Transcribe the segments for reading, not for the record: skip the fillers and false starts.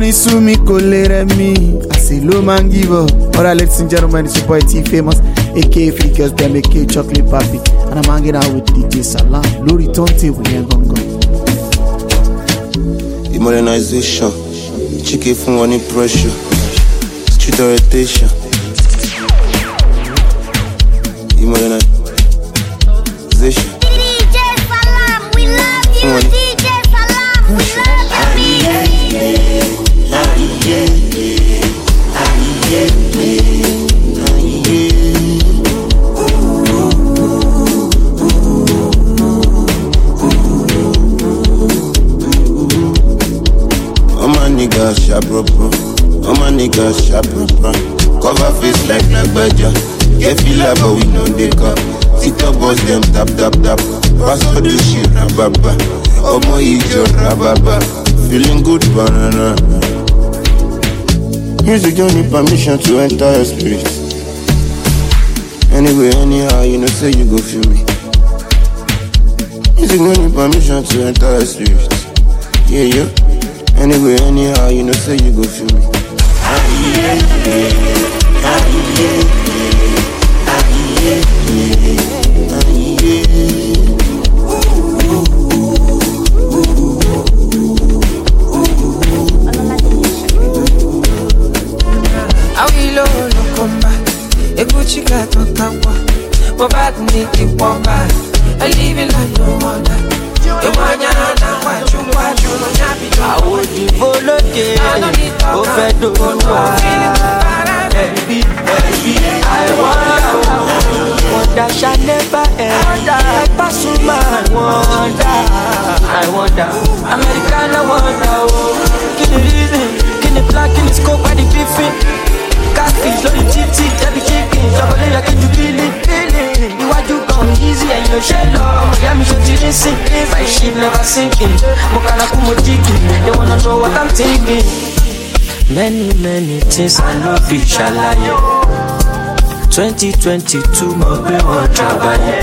Oni sumi kolere me. I say low man give up. Alright, ladies and gentlemen, it's your boy T Famous, aka Flickers, them aka Chocolate Papi, and I'm hanging out with DJ Salam. Lori turntable, yeah, gongo. Modernization, chicken from one pressure, street orientation. Modernization. DJ Salam, we love you. DJ Salam, we niggas sharp bro. All my niggas sharp bro. Cover face like Nagbaja. Get feel like but we know they come. TikTok boss them tap. Pass all the shit rababa. Omo ijo rababa. Feeling good banana. Music don't need permission to enter your spirit. Anyway, anyhow, you know say you go feel me. Music don't need permission to enter your spirit. Yeah. Anyway, anyhow, you know say you go feel me. Awilo no comba, Eguchi got no kawa. Bobat niki bomba, I live in like no wonder. I would devote it. Oh, I wonder shall never end. I pass through my wonder. I wonder, American, I wonder. Can you reason? Can you black in the scope by the beefing? Catfish, lolly titty, every chicken. Chocolate, like you feel it. You are you gone easy and you shell up. Yeah, me should didn't sink. My ship never sinking. Mokana kumo jiki. They wanna know what I'm thinking. Many things I know be shalaye. 2022 mo gbe won trabaye.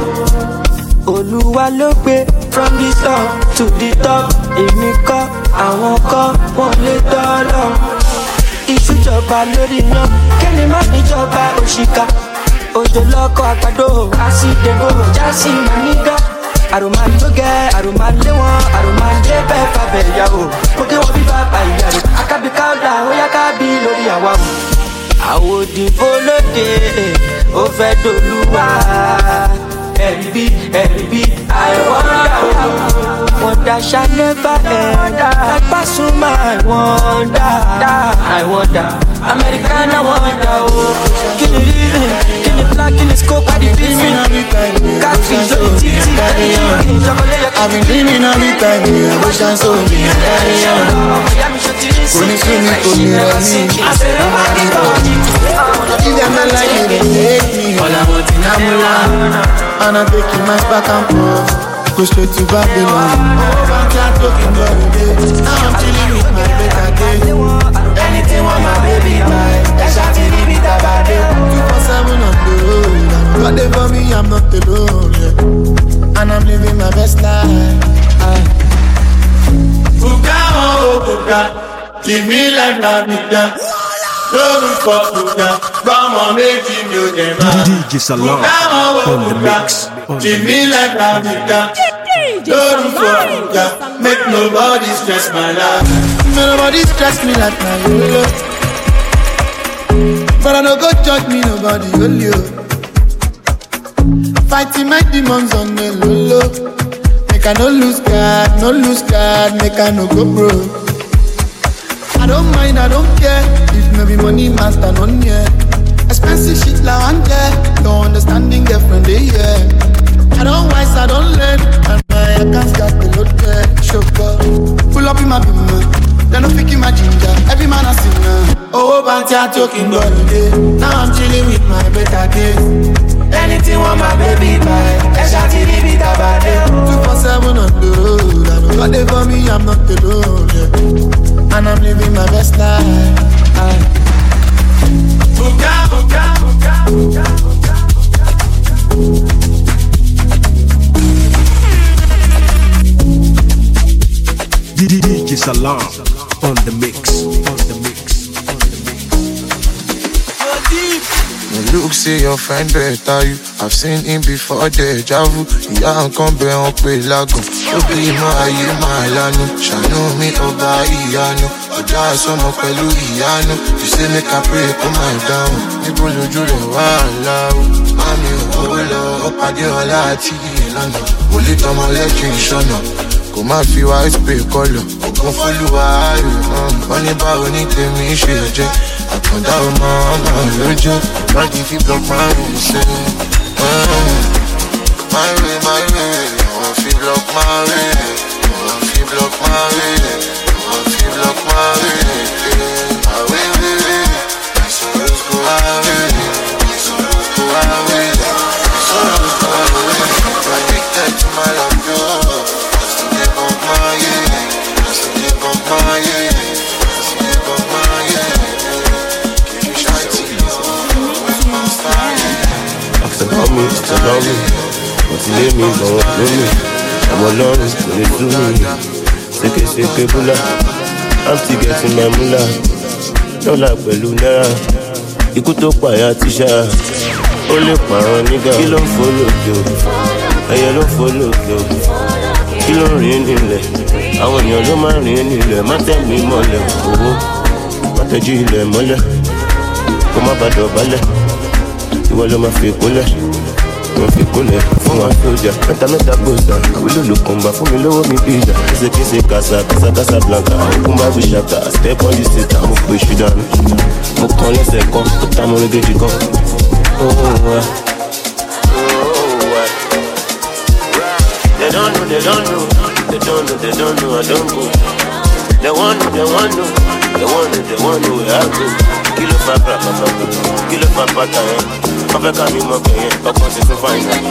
Oluwa ló gbé from the top to the top. Èmi kọ́, àwọn kọ́, wọ́n lè dọ́lọ́. Ìṣújọba lórí yan, kẹ́ni má níjọba òṣìkà. Òjò lọ́kọ̀ àgbàdo, àsìdègò, jásí mànígà. Àròmàlógẹ, àròmàléwọ̀n, àròmàlébẹ̀ fàbẹ̀ ìyàwó. Mo kí wọ́n bí bàbá ìyàwó. Akábí káwọ́dà, ó yá kábí lórí àwa wò. Àwòdìbò lóde, ó fẹ́ dolúwa. Ẹ̀rí bí, I wonder shall never end. I pass through my wonder. I wonder, American, I wonder. Can you reason? Can you black in the scope of the beefing? Catfish, lolly titty, I've been dreaming all the time, I wish I saw me. If them not like me, they hate me. All I want in Amula, and I'm taking my back and forth. Go straight to Babylon. I'm talking about it. Now I'm chilling with my better days. Anything want my baby buy. That's how to leave it about it. 247 on the road. Got there for me, I'm not alone, yeah. And I'm living my best life. Buka, oh Buka, give me like Nabita. Don't look for Buka, come on, make him your game. DJ Salam on the mix. Give me like Nabita. Don't look for Buka, make nobody stress my life. Nobody stress me like my Yolo. But I don't go judge me, nobody will you. Fighting my demons on the low. Make I no lose God, make I no go broke. I don't mind, I don't care. If maybe money master none yet. Expensive shit like one there. No understanding girlfriend they yeah. I don't wise, I don't learn. And my accounts got the load there. Sugar, pull up in my bimmer. They no pick in my ginger. Every man a sinner. Oh, Banty, I'm talking about it. Now I'm chilling with my better days. Anything want my baby buy. Let's shot it, leave it about it. 247 on the road. I know what they for me, I'm not alone, yeah. And I'm living my best life. Buka. DJ Salam on the mix. No look, say your friend better you. I've seen him before, deja vu. Yeah, come be on pay lago. Obi mo aye ma lanu. Shanu mi oba iyanu. Oda somo pẹ̀lú ìyanu. You say make I pray, come my down. Níbo lójú rẹ̀ wà láwù. Mami owó lọ, ó pàdé ọlá àti ìlànà. Wòlé tọmọ lẹ́kìn ìṣọ́nà. Kò má fi white pay kọ́lọ̀. Ògùn fólúwa ayò. Wọ́n ní báwo ní tèmi ṣe jẹ́. Àkàndá ọmọ ló jẹ́. Body fi block my way, say. My way, my way. Wọ́n fi block my way. Wọ́n fi block my way. Wọ́n fi block my way. My way, way, way. My sorrows go away. My sorrows go away. My sorrows go away. Addicted to my love, yo. Just to get on my way. Just to get on my way. Just to get on my way. Give me shy tears. Ask about me, it's about me. What's the name is, don't know me. I'm alone, when it's to me. Seke bula, I'm still getting my moolah. Dọ́là pẹ̀lú náírà, ikú tó pààyà tíṣà. Ó lè pààrọ̀ nígà. Kí ló ń fò lókè o? Ẹyẹ ló ń fò lókè o. Kí ló ń rìn nílẹ̀? Àwọn èèyàn ló máa ń rìn nílẹ̀. Má tẹ̀ mí mọ́lẹ̀ owó. Má tẹ̀jú ilẹ̀ mọ́lẹ̀. Kó má bàa dọ̀bálẹ̀. Ìwọ ló máa fi kólẹ̀. Wọ́n fi kólẹ̀ fún wa sójà. Mẹ́ta gbòòsà. Àwílò ló kàn bá fún mi lówó mi bí ìjà. Kése kásá blanca. Òkun bá fi ṣàkà. Step on the seat, mo pè ṣù dànù. Mo kàn lẹ́sẹ̀ kan, ó ta mo régéjì kan. They don't know, I don't go. They want know where I go. Kilo fa pata yẹn. Wọ́n fẹ́ ká mi mọ̀ kẹ́yìn. Ọkọ̀ ti tún fáìn náà.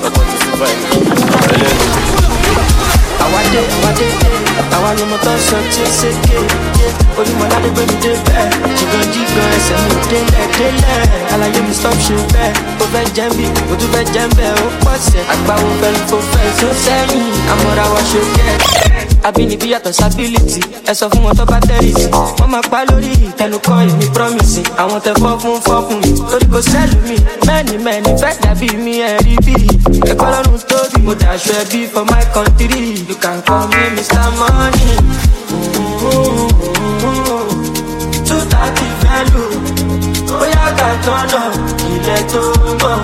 Àwa ni mo tán sọ tí ó ṣe kéèké. Olúmọ̀ládé gbé mi dé bẹ́ẹ̀. Jìgàn ẹsẹ̀ mi délẹ̀. Àlàyé mi stop ṣe bẹ́ẹ̀. Ó fẹ́ jẹ́ bí, ó tún fẹ́ jẹ́ bẹ́ẹ̀. Ó pọ̀ sẹ̀, àgbáwo fẹ́ ló fẹ́ tó sẹ́yìn. Àmọ́ra wa ṣe kẹ́. Àbínibí yàtọ̀ sábílítì. Ẹ sọ fún wọn tó bá tẹ́rìsì. Wọ́n máa pa lórí ìtẹnukọ́ èmi promising. Àwọn tẹ fọ́ fún mi. Torí kò sẹ́lù mi. Mẹ́ni fẹ́ dàbí mi ẹ̀rí bí. Ẹ̀kọ́ lọ́run tóbi. Mo dàṣọ ẹbí for my country. You can call me Mr. Money. 230 value. Bóyá ká tọ́nà ilẹ̀ tó mọ̀.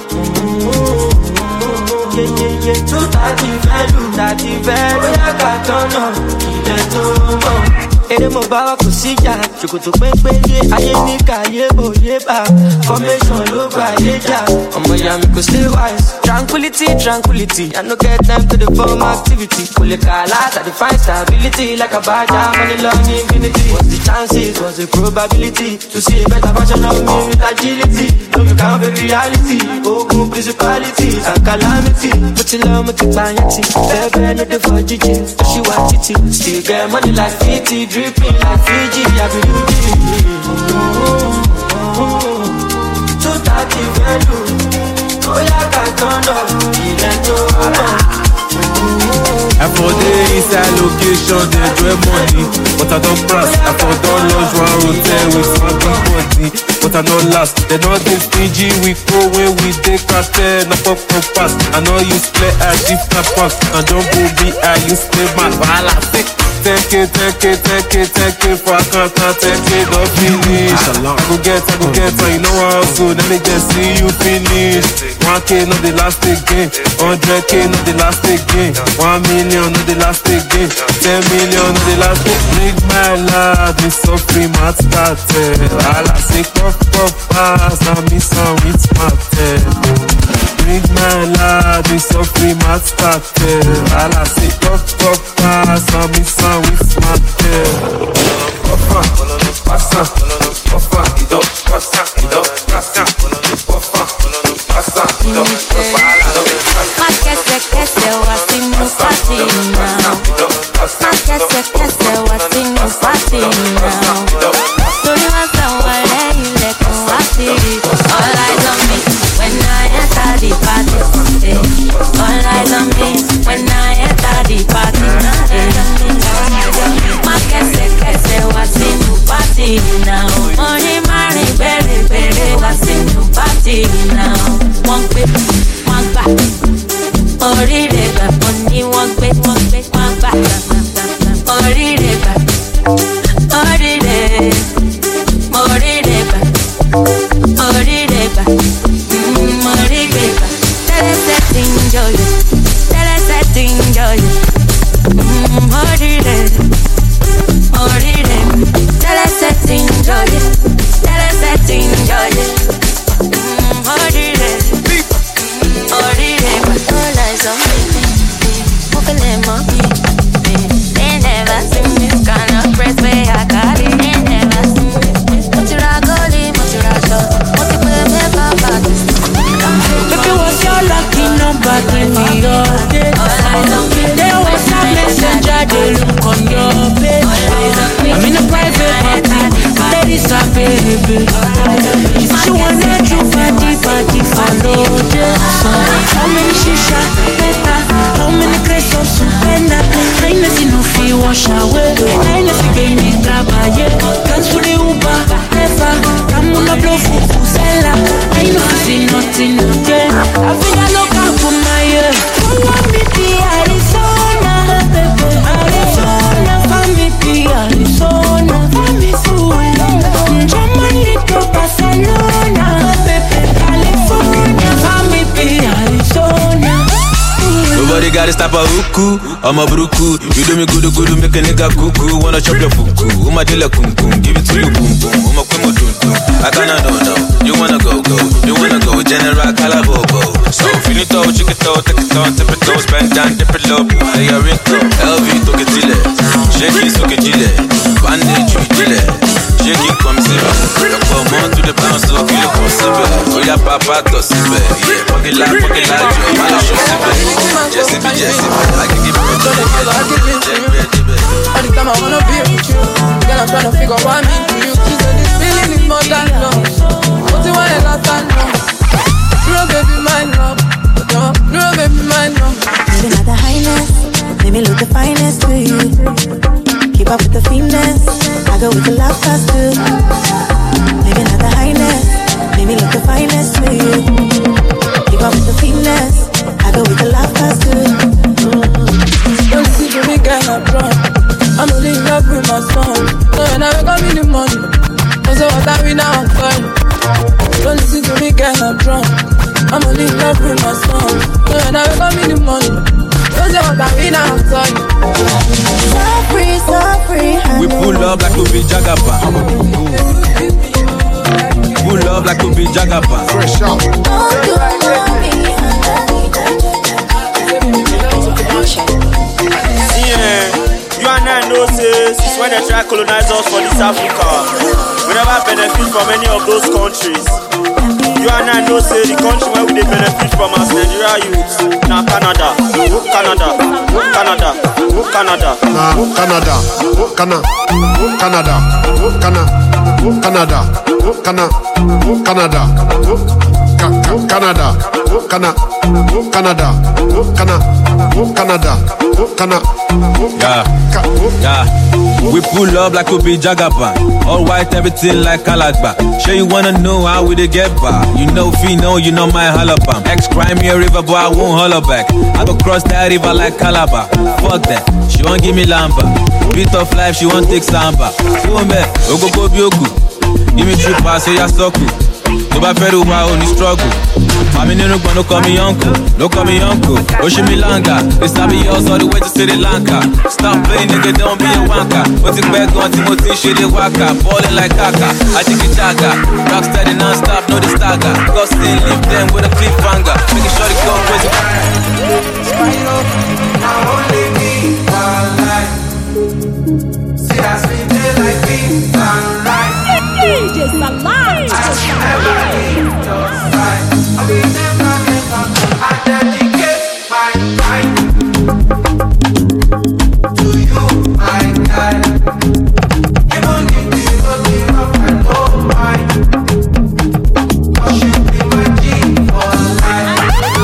230 value. Bóyá ká tọ́nà ilẹ̀ tó mọ̀. Ere mo bá wa kò síjà, ṣòkòtò pépé yé ayé ní káyé òye bá. Formation ló bá yé jà, ọmọ ìyá mi kò stay wise. Tranquility, I no get time to the form activity. Kò lè kà láta define stability like a badger, money long infinity. What's the chances, what's the probability to see a better version of me with agility? No, you can't be reality, ogun principalities and calamity. Mo ti lọ, mo ti pààyàn tí, bẹ́ẹ̀ ló dé fọ́ jíjì. Ṣé wà títí, still get money like 50. Dripping like Fiji, I be Rudy. 230 value. Oh, yeah, I can't turn up. I for the inside location, they enjoy money, but I don't brass. I for don't lodge one hotel with swagging body, but I don't last. They don't get stingy, we go when we take cartel, na pop pass. I know you play as if na pass, and don't go be I use play man. Wahala, take it for a can't take it, don't finish. I go get, and you know how so, let me just see you finish. 1K not the last again, 100K not the last again, 1 million not the last again, 10 million not the last again. Make my life be so free, mat started. All I say, puff, pass, and me some with smarted. Make my life be so free, mat started. All I say, puff, pass, and me some with smarted. Puffa, passa, puffa, it up, passa, passa, puffa, passa, it up, puffa. Mas que eu assim não faço não. Mas que eu assim não faço não. Solução é ele com a Siri. All eyes on me when I enter the party. All eyes on me when I enter the party. Mas que eu assim não faço não. give me your day. They WhatsApp messenger, they look on your page. I'm in a private party, that is a baby. If you wanna do party, follow this song. How many shisha, better? How many crates of supena? I ain't nothing no fee wash away. I ain't nothing gave me grab a yeah. Thanks for the Uber, ever. I'm on a blow for Fusella. I ain't nothing again. I think I look out for my year. Follow me to Arizona, baby. Arizona, family to Arizona. Family to Germany to Barcelona, baby. California, family to Arizona. Nobody got to stop a huku, I'm a bruku. You do me good, make a nigga cuckoo. Wanna chop your fuku, Uma dilla kum kum. Give it to you, boom boom. Uma kumo dun dun. I cannot no. You wanna go, you wanna go. General Calabobo. So finito, chick it out, take it on, tip it out, spend down, dip it low. Say a rinko, LV to get dile. Shaky so get dile. Bandage you dile. Shaky come sibe. Come on to the bounce, so kill it come sibe. Oh yeah, papa to sibe. Yeah, pocket like, you wanna show sibe. Jesse, I can give you a all the time I wanna be with you. Girl, I'm trying to figure what I mean to you. She said this feeling is more than love. What you want is last time love. No baby, my love. No baby, my love. Living at the highness, let me look the finest to you. Keep up with the finesse, I go with the love fast too. Living at the highness, let me look the finest to you. Keep up with the finesse, I go with the love fast too. Don't listen to me, girl, I'm drunk. I'm only in love with my song. So when I wake up in the morning, don't say what I mean now, I'm sorry. Don't listen to me, girl, I'm drunk. I'm only in love with my song. So when I wake up in the morning, don't say what I mean now, I'm sorry. So free. We pull up like we be Jagaba. Pull up like we be Jagaba. Fresh out. You and I know this is when they try to colonize us for this Africa. We never benefit from any of those countries. You and I know the country where we they benefit from as Nigeria youth. Now Canada. Canada. Canada. Canada. Canada. Canada. Canada. Canada. Canada. Canada. Yeah. We pull up like we be Jagaba. All white, everything like Kalagba. Sure you wanna know how we they get by. You know Fino, you know my halabam. Ex-crime me a river, but I won't holler back. I go cross that river like Calabar. Fuck that, she won't give me lamba. Beat of life, she won't take samba. Ogo biogu. Give me true pass, say ya soku. To ba feru wa only struggle. I'm in no call me uncle, no call me uncle. Oshimilanga, this time me all the way to Sri Lanka. Stop playing, nigga, don't be a wanker. Put it back on Timothy, shit it waka. Ballin' like Kaka, I think it's Jaga. Rocksteady non-stop, no the stagger. Go still leave them with a cliffhanger. Making sure they go crazy. Now only me, one life. See us we day like this, sunrise. Just alive. I never leave your side. I will never. I dedicate my time to you, my guy. Even if you don't give up, I don't mind. 'Cause you be my G for life.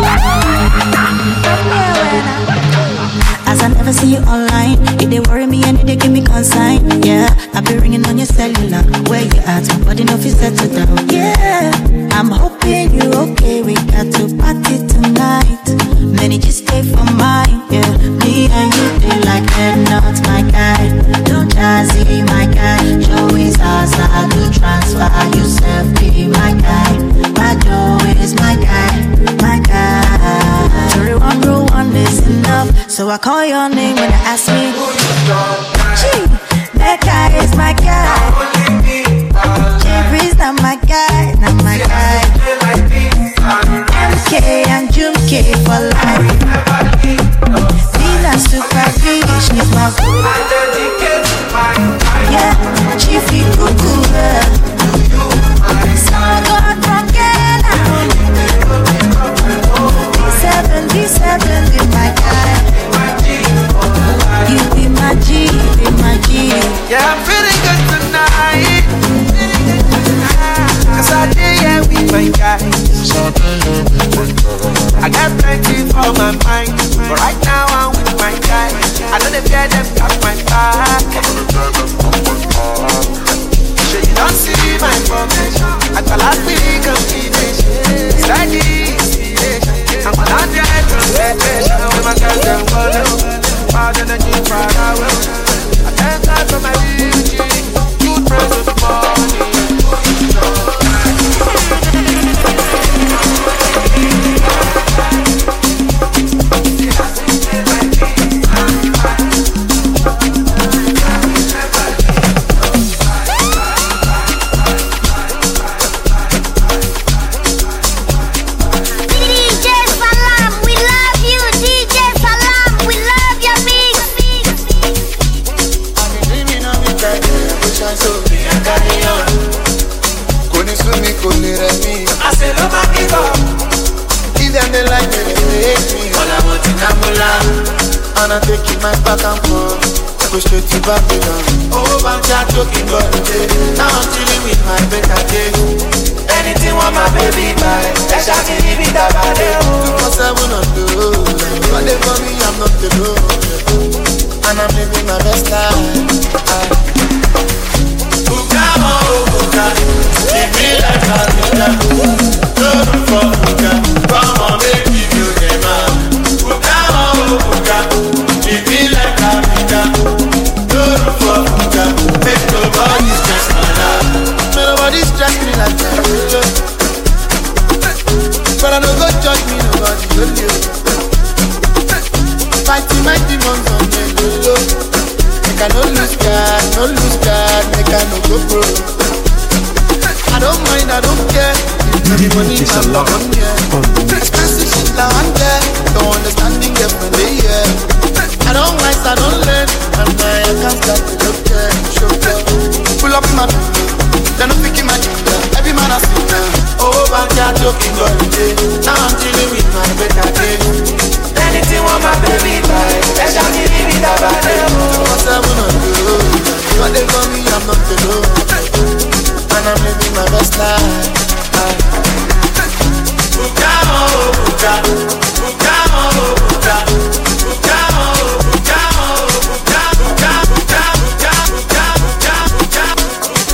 As I never see you online, it they worry me and it they give me consign. Yeah, I be ringing on your cellular. Where you at? My body no fit settle down. Yeah, I'm hoping you okay. We got to party tonight. Many just stay for mine. Yeah, me and you they like they're not my guy. Don't jazzy my guy. Joe is ours. I do transfer. You self be my guy. My Joe is my guy. My guy. Sorry, one rule, one is enough. So I call your name when you ask me. Gee, that guy is my guy. Jeffrey's not my guy, not my guy. MK and Jumke for life. Vina Super Beach is my food. Yeah, Chiefy Cuckoo. So God from Ghana. B7, me. I say no man give up. If them they like me, they hate me. All I want is Kamula. And I take it my back and forth. Go straight to Babylon. Oh, Banja talking God today. Now I'm chilling with my better day. Anything want my baby buy. That's how to leave it about it. 247 on the road. But they for me, I'm not alone. And I'm living my best life. Bukama, oh Buka. Give me like a Buka. Don't for Buka. Come on, make me feel the man. Bukama, oh Buka. Give me like a Buka. Make nobody stress my life. May nobody stress me like that. But I don't go judge me, nobody will you. Fighting my demons on the low. Make I no lose God, make I no go broke. I don't mind, I don't care. If the money is not on here. Expensive shit like one there. Don't understanding differently, yeah. I don't wise, I don't learn. And my account start to look there. Show up. Pull up my then I'm picking my ginger. Every man I see now. Oh, Banja joking all day. Now I'm chilling with my better day. Anything want my baby buy. That's how to leave it about it. 247 on the road. But they for me, I'm not alone. And I'm living my best life. Bukama, oh Buka. Bukama, oh Buka. Bukama, oh Bukama, oh Buka. Buka, Buka, Buka, Buka, Buka, Buka.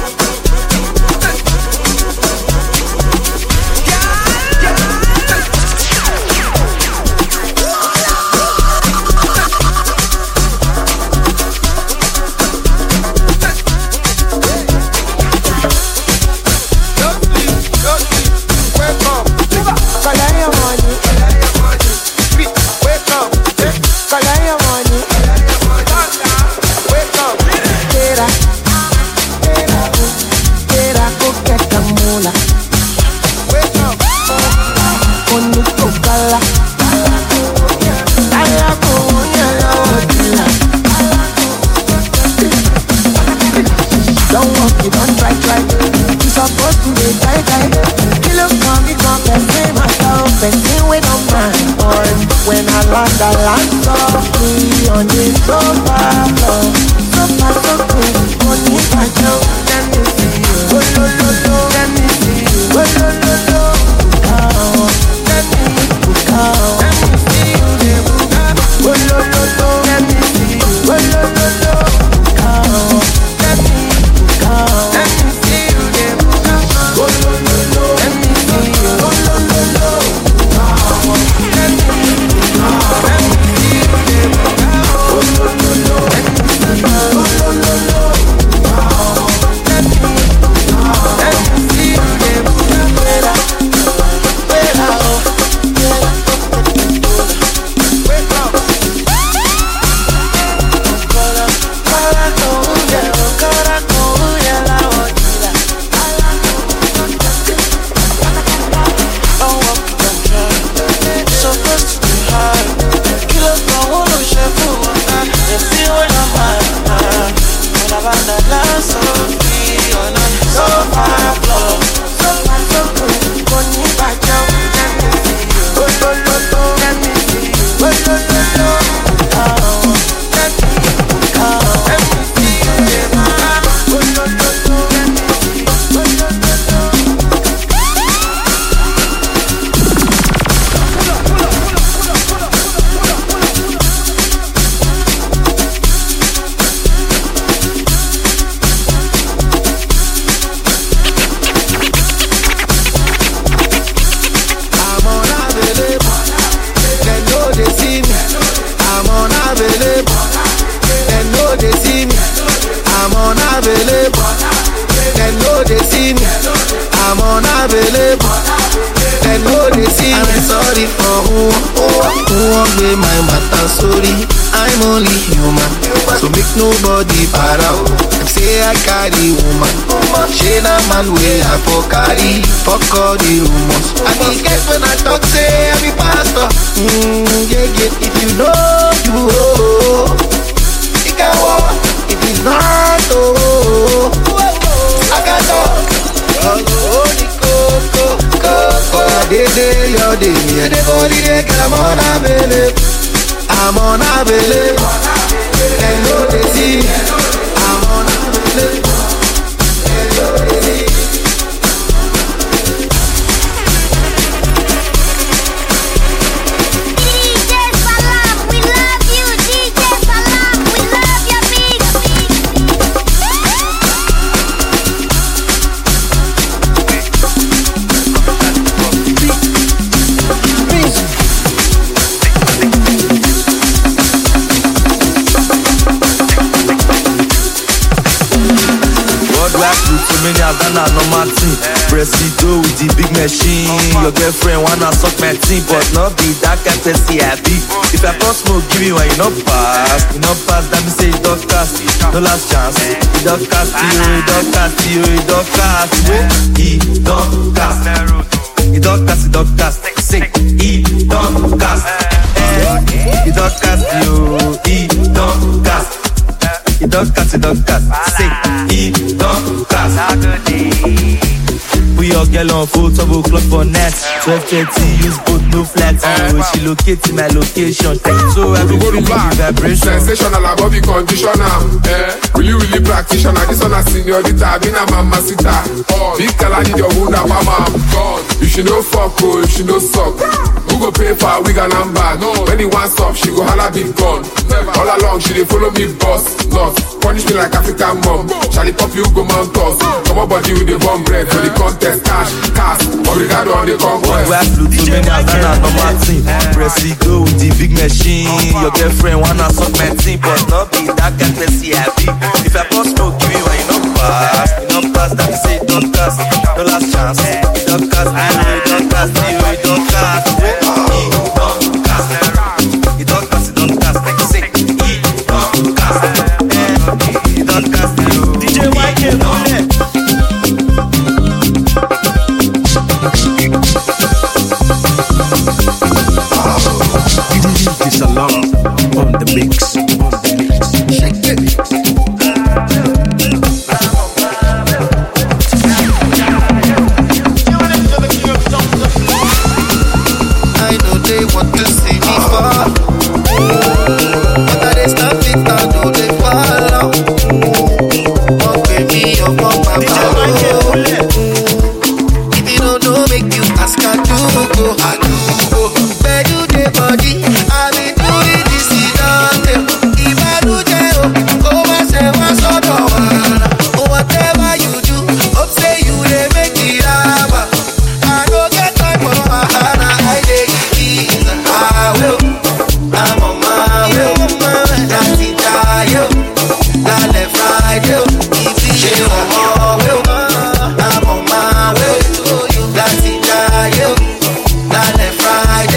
Nobody para o. Them say I carry woman. She na man way I for carry. Fuck all the rumors. I be guess when I talk say I be pastor. Yeah. If you know you know, it can walk. If it's not I can talk. Holy coco. day, your day. Me and the body, they get I'm on a belly. I'm on a belly. And no, they see. I'm on a belly. And no, they see. Many have done a normal thing. Presido with the big machine. Your girlfriend wanna suck my team, but not be that kind of happy. If I pass smoke, give me one, you not pass. You not pass, that me say you don't cast. No last chance. You don't cast, you don't cast, you don't cast. He don't cast. He don't cast, he don't cast. Sing, he don't cast. He don't cast, he don't cast. He don't cast, say, he don't cast. We all get on full double clock for net. 12:30, use both no flat. She located my location. So every go to back. Sensational above the conditioner. Really practitioner. This one a seniorita. Been a mamacita. Big color need your wound up, mama. You should know fuck, oh, you should know suck. Who go pay for a wig and number? When he wants up, she go holla big gun. All along, she dey follow me boss. Not punish me like African mom. Charlie pop you go mount us. Come on body with the bomb bread for the contest. Cash, obrigado on the conquest. We have flew too many and done a normal thing. Presido with the big machine. Your girlfriend wanna suck my team, but not be that kind of happy. If I pass smoke, give me one, you not pass. You not pass, that me say you don't cast. No last chance. You don't cast, you don't cast, you don't cast. You don't cast, you don't cast. Say, you don't cast. You don't cast, DJ YK, This alarm on the mix. Shake it. I know they want to see me fall, but I just stop it now. Do they follow? Walk with me up on my power. If you don't know, make you ask I do go. I do go. Where do they body? I been doing this in if I do jail, oh I say what's up, oh whatever you do, hope say you they make it happen. I don't get time for my hand, I take it easy. I will, I'm on my way, that's it, I left right, if you on my way, I'm on my way, that's it, I left right,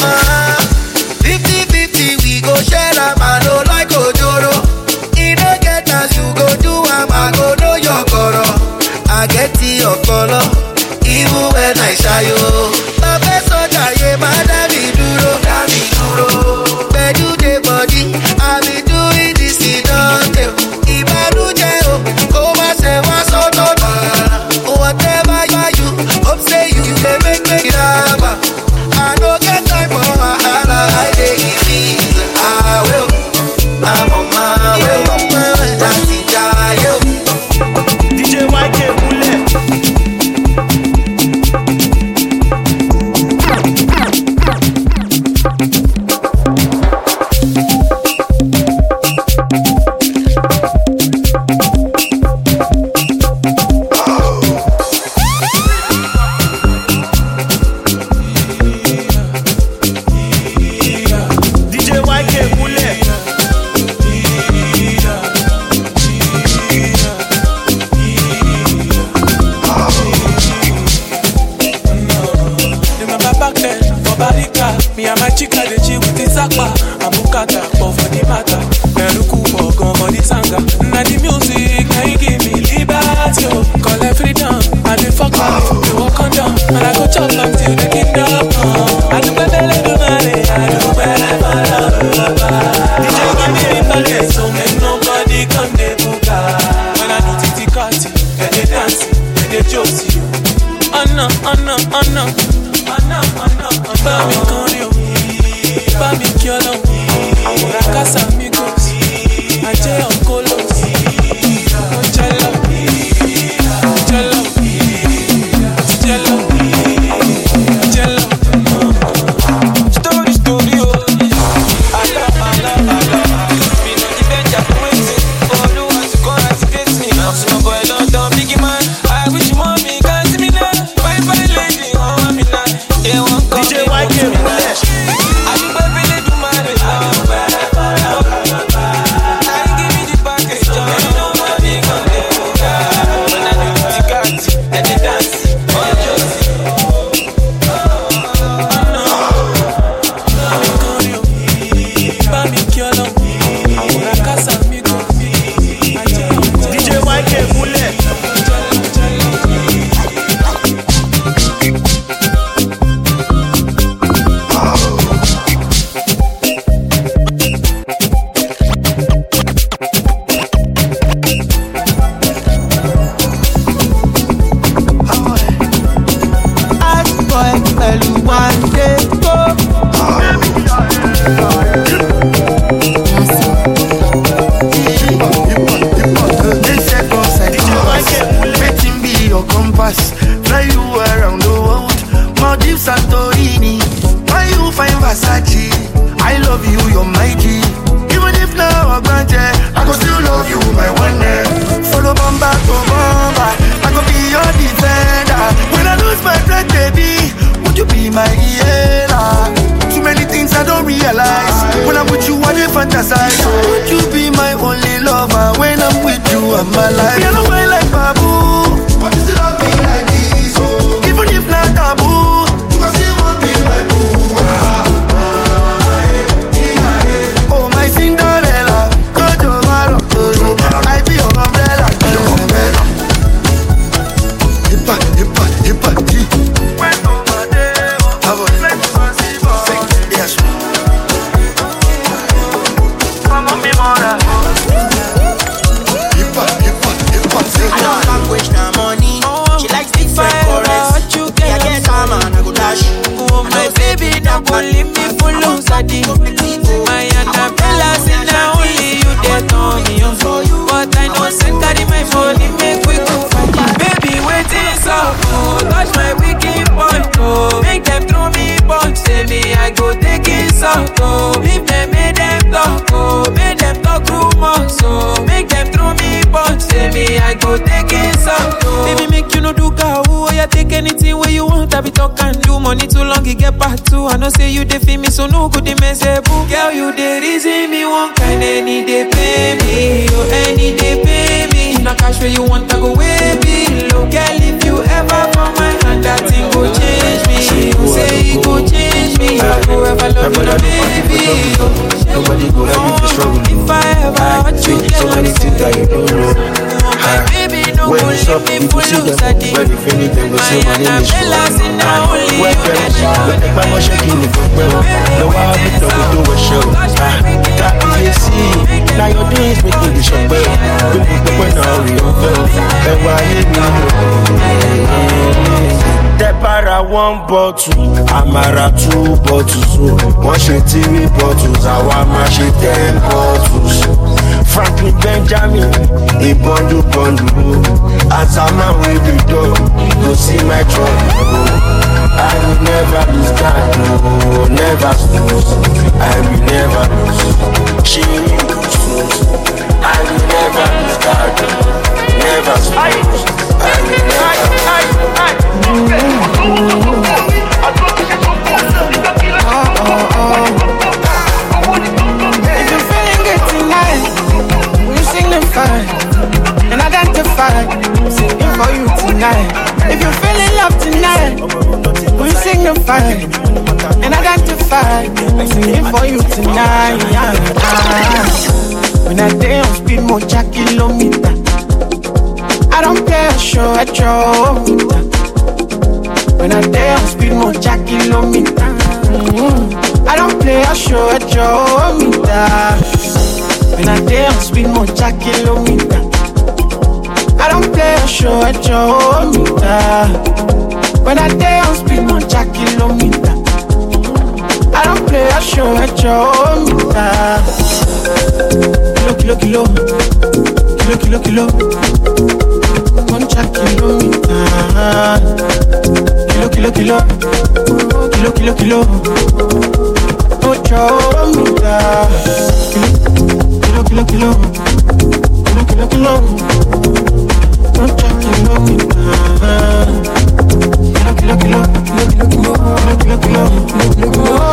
50-50 we go share a man, no like Ojoro. You don't get as you go do, I go know your color. I get to your color, even when I shy you. My best soldier, yeah, my daddy duro. Where do they body? I be doing this in Dante. If I do jail, go and say what's up, whatever you, hope say you can make it happen. I don't get time for my hand, I take it easy. I will, I'm on my way, that's it, DJ YK me and my chica, they chill with the Zakpa. Abukata, but for the matter. Meruku, Bogom, for the Sanga. Now the music, now you give me liberty. Call it freedom, I do fuck life, you walk on down. And I go chop until the kingdom. I do better than the money, I do better than DJ give me a pocket, so make nobody come the buka. When I do titi kati, and they dance, and they josie. Oh no, oh no, oh no. Bami Conrio, Bami Kiolo, Casa Amigos, Aje Oncolos, Jello, Jello, Jello, Jello. Story, oh. I love. Me no depend on waiting. Oh, no one's gonna face me. I'm so boy, don't biggie man. I wish mommy can see me now. Bye lady, oh me now. They won't come. DJ YK, I do baby they do my love. I give me the package, you know what they gon' do. When I do the cards and the dance, oh Josie. Bami Kiolo, Casa Amigos, DJ YK Bullet. Fly you around the world, Maldives, Santorini. Why you find Versace? I love you, you're my G. Even if now I'm granted, I go still love you, my one name. Follow Bamba to Bamba, I go be your defender. When I lose my friend, baby, would you be my healer? Too many things I don't realize. When I'm with you, I dey fantasize. So would you be my only lover? When I'm with you, I'm alive. You know I like Babu. What is it love me like this? Oh. Even if not taboo, you can still want me like boo. Oh my Cinderella, go to Morocco. I be your umbrella. Your umbrella. Hippa, hippa, hippa, hippa. When over there, I will let you see. Yes. Mama mi mora. Hippa, hippa, hippa. I don't language now money. She likes different forests. Yeah, I get time and I go dash. Oh my baby, don't leave me for lose adi. My Annabella say now only you that on me. But I know say carry my money make we go party. Baby, waiting so cool. Touch my wicked point, oh. Make them throw me punch. Say me I go take it so oh. If them make them talk, oh. Make them talk rumors, so make them throw me punch. Say me I go take it so oh. Baby, make you no do gawu. Oh, yeah, take anything where you want. I be talk and do money too long, it get back to. I know say you dey feel me, so no good, they mess up. Girl, you dey reason me one kind, any day pay me. Oh, any day pay me. If not cash where you want, I go way below. Girl, if you ever from my hand, that thing go change me. You say it go change me. I go ever love you, baby. Nobody go help you to struggle. If I ever hurt you, so many things that you don't know. When you shop, people see them. When you finish, they go say my name is Sean. When they buy my shaking, they go well. No, I have it, do a show. That is see. Now your doing is making the shop well. When I real and why you Depara 1 bottle, Amara 2 bottles. One shit 3 bottles, Awama shit 10 bottles. Franklin Benjamin, a bundle. As a man with the door, go see my trouble. I will never lose that, no, never lose. I will never lose. She will lose. I will never lose that, never lose. I will never If you're feeling good tonight, we sing them fine and identify. I'm singing for you tonight. If you're feeling love tonight, we sing them fine and identify. I'm singing for you tonight. When I day on speed, more kilometer. I don't care, show at your meter. When I day on speed, more kilometer. I don't play a show at your meter. When I day on speed, more kilometer. I don't play a show at your meter. When I day on speed, more kilometer. show me that. Kilo, kilo, kilo, kilo, kilo. Concha kilomita. Kilo, kilo, kilo, kilo, kilo, kilo. Oh, show me that. Kilo, kilo, kilo, kilo, kilo, kilo. Concha kilomita. Kilo, kilo, kilo, kilo, kilo, kilo, kilo, kilo,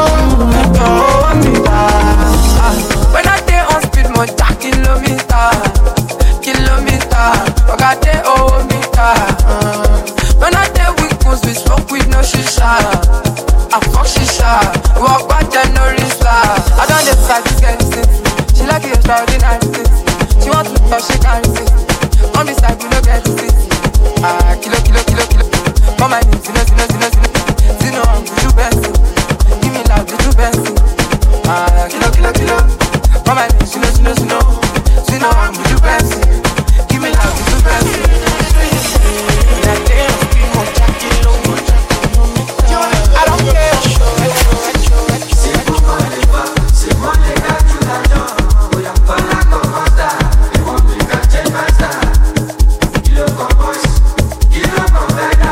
kilo. When I day on speed, more kilometer, kilometer. I got day meter. When I day weak moves, we smoke with no shisha. I fuck shisha. Walk back then no rinse. I don't decide to get it. She like it extraordinary things. She wants to touch, she can't resist. On this side, we don't get it. Kilo, kilo, kilo, kilo. Come on, zino, zino, zino, zino. Zino, we do best. Give me love, we do best. Kilo, kilo, kilo. Come on, zino, zino, zino. Zino, we do best. Give me love, we do best. When I day on speed, more kilo, more kilo. I don't care. C'est moi les gars, tu l'adores. Oh, y'a pas la commanda. Et mon gars, j'ai pas ça. Kilo, boys. Kilo, conveda.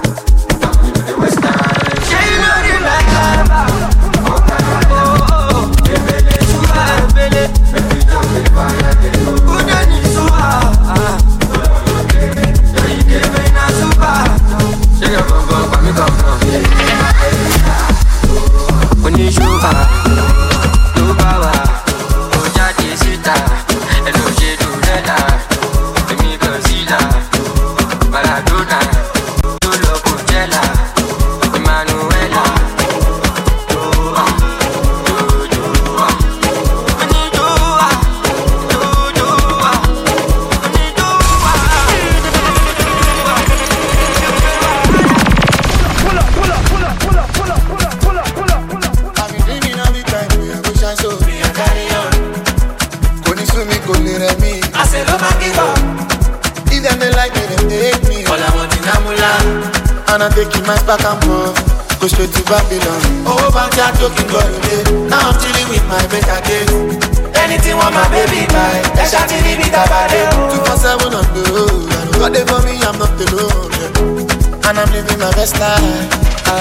And I'm taking my back and forth, go straight to Babylon. Oh, back that talking holiday. Now I'm chilling with my better days. Anything want my baby buy, that's a TV with a body. 247 on the road, and got it for me, I'm not alone. Yeah. And I'm living my best life.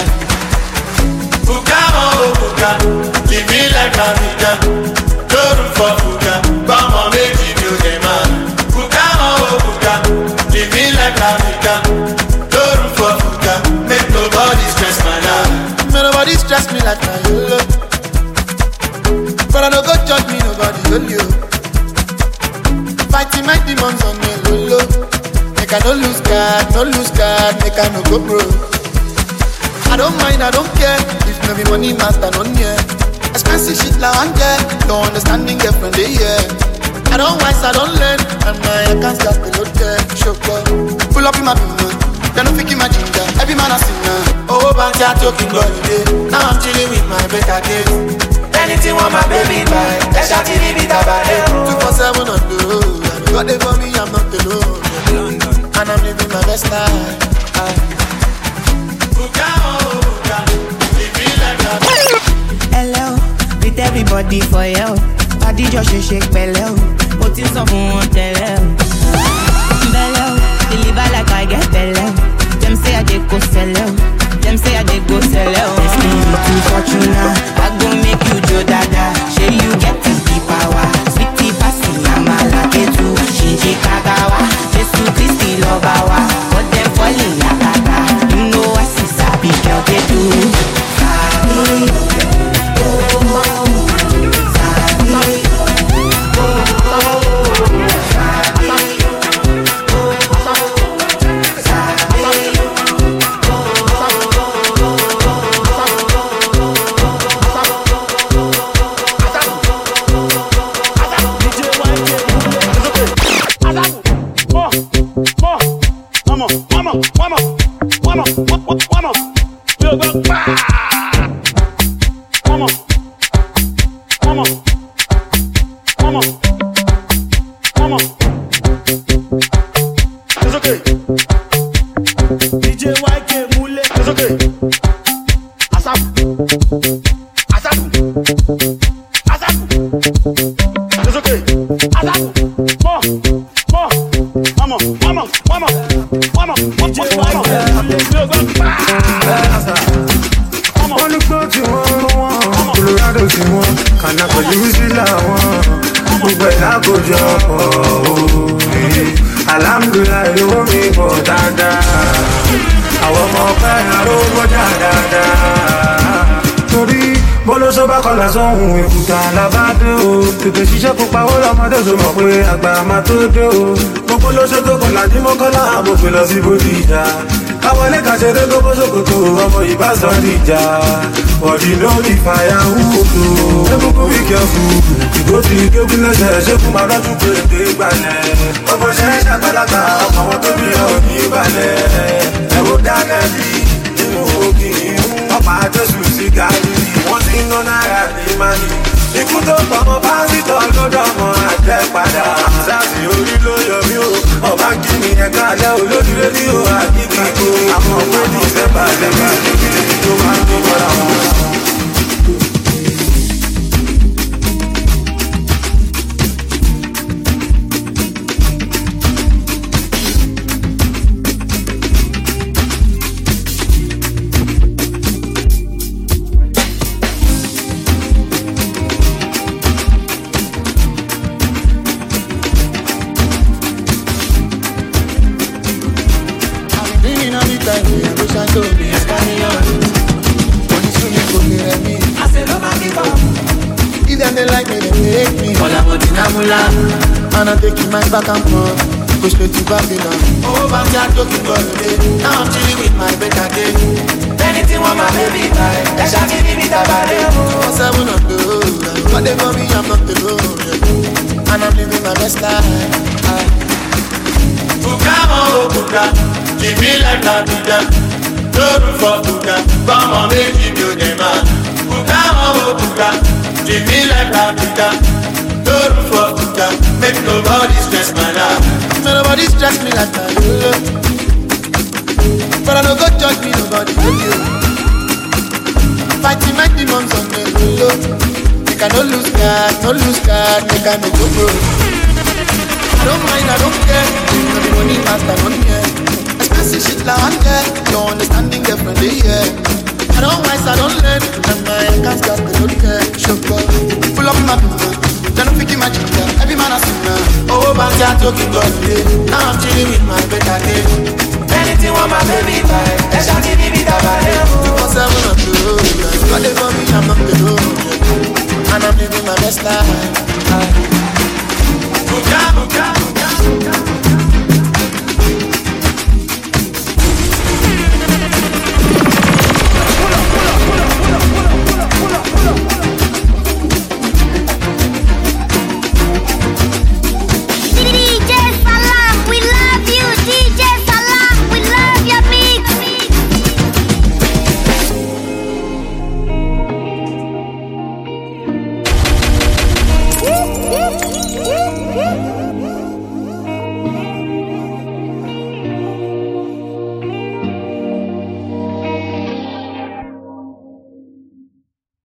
Buka, oh Buka, live me like a Buka. No room for Buka, come on, make it you the man. Buka, oh Buka, live me like a Buka. No room for Buka, make nobody stress my life. May nobody stress me like my YOLO. But I don't go judge me, nobody YOLO. Fighting my demons on me, YOLO. Make I no lose God, make I no go broke. I don't mind, I don't care. If no be money master, none yeah. Expensive shit like one yeah. No understanding girlfriend they yeah. I don't wise, I don't learn. And my accounts got the load there. Show up, pull up in my pin. They don't think in my ginger. Every man a sinner. Oh, back there talking holiday. Now I'm chilling with my better days. Anything want my baby buy. That's a TV with a body. 247 on the road. Got it for me, I'm not alone. And I'm living my best life. Hello, with everybody for you. Body just shake bello. Put in some on tell bello, deliver like I get bello. Them say I dey go sell out. Them say I dey go sell out. It's me to Fortuna. I go make you Joe Dada. Say you get the power. Sweetie passy, I'm a lucky too. Shinji Kagawa, Jesu Christi Lobawa. But them falling yakata. You know I see sabi girl they do. àná pẹ̀lú sí làwọn gbogbo ẹ̀ lákòjọ alhamdulilayi lówó mi bọ̀ dáadáa àwọn ọmọ ọpẹ́ àrówó dáadáa torí bólóso bá kọlà sóhun èkúta làbádé o tètè ṣiṣẹ́ pupa ó lọ́mọdé so mọ̀ pé àgbà máa tó dé o gbogbo lóṣó tó kọlà ní mọ́kànlá àbòfin lọ sí bódì ìjà káwọlé kàṣẹ́dé tó bó ṣòkòtò ọmọ ìbásọ̀ dìjà bọ̀dì lórí fàyà wúkútó ẹkùnkùn wí kẹfù ìgò tí kéwú lẹ́sẹ̀ ṣé fún ma lọ́tún pé dé gbalẹ̀ ọmọ ṣẹ́ ṣàgbàlagbà ọmọ wọn tó bí ọ ní balẹ̀ ẹ̀wọ̀ dáná bí nínú òkè ọ̀pá jésù sí gàrí wọ́n ti ń ná náírà ní mali ikú tó pọ̀mọ́ pásítọ̀ lọ́dọ̀ ọmọ àjẹ́ padà sáàsì orí ló yọ mí o ọba kí ni ẹ̀ka alẹ́ olódìré ní o àkíkí kó àmọ́ pé ní ìfẹ́bà lẹ́gbà níbi tó máa ń gbọ́ ra wọn. And I'm taking my back and forth, go straight to Babylon. Oh, back to talking for the day. Now I'm chilling with my better day. Anything want my baby buy, that's how give me the barrier. What's I wanna do? But they for me, I'm not alone. And I'm living my best life. Buka, oh, Buka, give me like that, Buka. No room for Buka, come on, make him you the man. Buka, oh, Buka, give me like that, Buka. No room for Buka, make nobody stress my life. Nobody stress me like that, but I don't go judge me, nobody will you. Fighting my demons on the low. Make I no lose God, make I no go broke. I don't mind, I don't care. No the money master, don't care. Expensive shit like one care. No understanding differently, yeah. I don't wise, I don't learn. And my accounts just they don't care. Show up, pull up my people. They don't think you my chica. Every man I see now. Oh, but I'm talking God today. Now I'm chilling with my better day. Anything want my baby buy, that's how give me the value.